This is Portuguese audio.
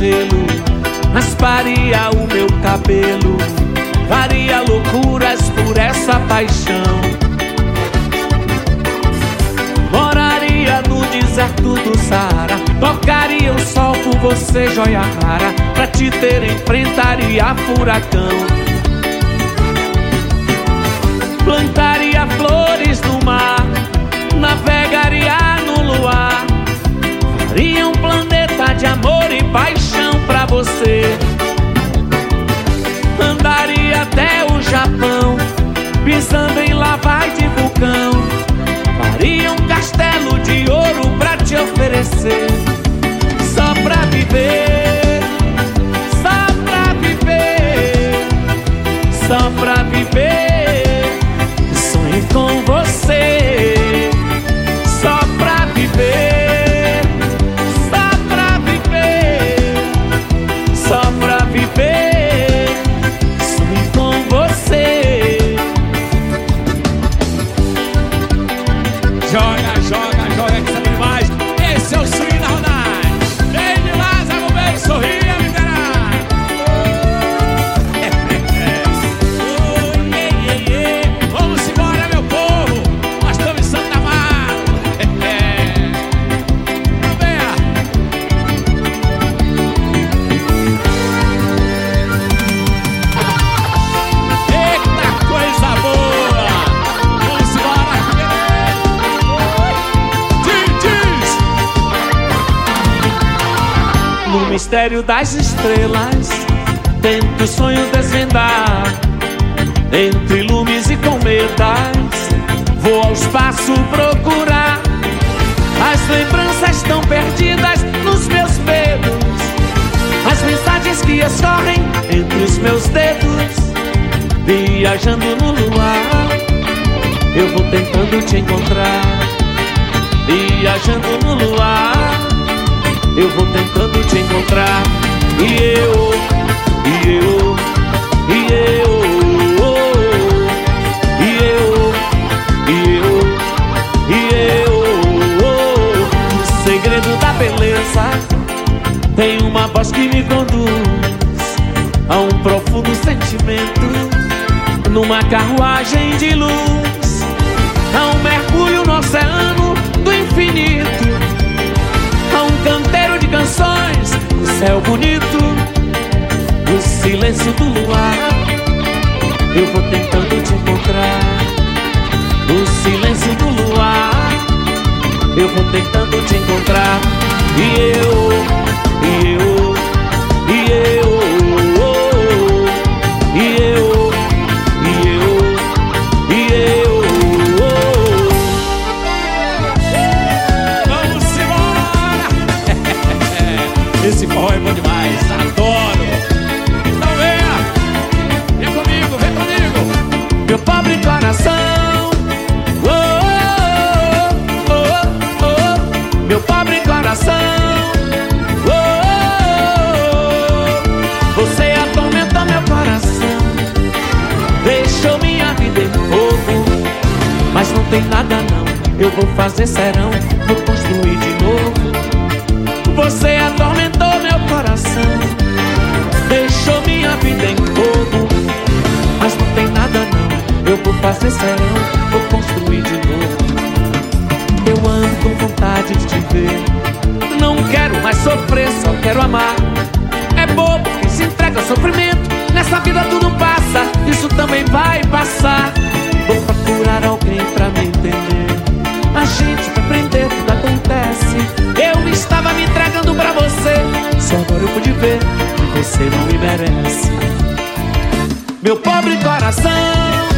gelo, rasparia o meu cabelo, faria loucuras por essa paixão. Moraria no deserto do Saara, tocaria o sol por você, joia rara, pra te ter enfrentaria furacão. Plantaria flores no mar, navegaria no luar, faria um planeta de amor e paixão pra você. Andaria até o Japão, pisando em lavas de vulcão, faria um castelo de ouro pra te oferecer. Só pra viver, só pra viver, só pra viver, sonhei com você. Só pra viver, só pra viver, só pra viver, sonhei com você. Joga, joga, joga que sabe demais. Esse é o swing da rodagem. Vem de Lázaro, vem, sorria, me verá. Vamos embora, meu povo. Nós estamos em Santa Amaro. Venha. Eita coisa boa. Vamos embora. No mistério das estrelas, tento o sonho desvendar. Entre lumes e cometas, vou ao espaço procurar. As lembranças estão perdidas nos meus dedos, as mensagens que escorrem entre os meus dedos. Viajando no luar, eu vou tentando te encontrar. Viajando no luar, eu vou tentando te encontrar. E eu, e eu, e eu, e eu, e eu, e eu. O segredo da beleza tem uma voz que me conduz a um profundo sentimento, numa carruagem de luz, a um mergulho no oceano do infinito, a um canteiro de canções, o céu bonito, o silêncio do luar. Eu vou tentando te encontrar, o silêncio do luar. Eu vou tentando te encontrar. E eu, e eu, e eu, e eu, e eu, e eu. Vamos embora. Esse forró é bom demais, adoro. Então venha, vem comigo, vem comigo. Meu pobre coração, oh, oh, oh, oh. Meu pobre coração, oh, você atormentou meu coração, deixou minha vida em fogo. Mas não tem nada não, eu vou fazer serão, vou construir de novo. Você atormentou meu coração, deixou minha vida em fogo. Mas não tem nada não, eu vou fazer serão, vou construir de novo. Eu ando com vontade de te ver, não quero mais sofrer, só quero amar. É bobo quem se entrega ao sofrimento, nessa vida tudo passa, isso também vai passar. Vou procurar alguém pra me entender, a gente vai aprender, tudo acontece. Eu estava me entregando pra você, só agora eu pude ver que você não me merece. Meu pobre coração,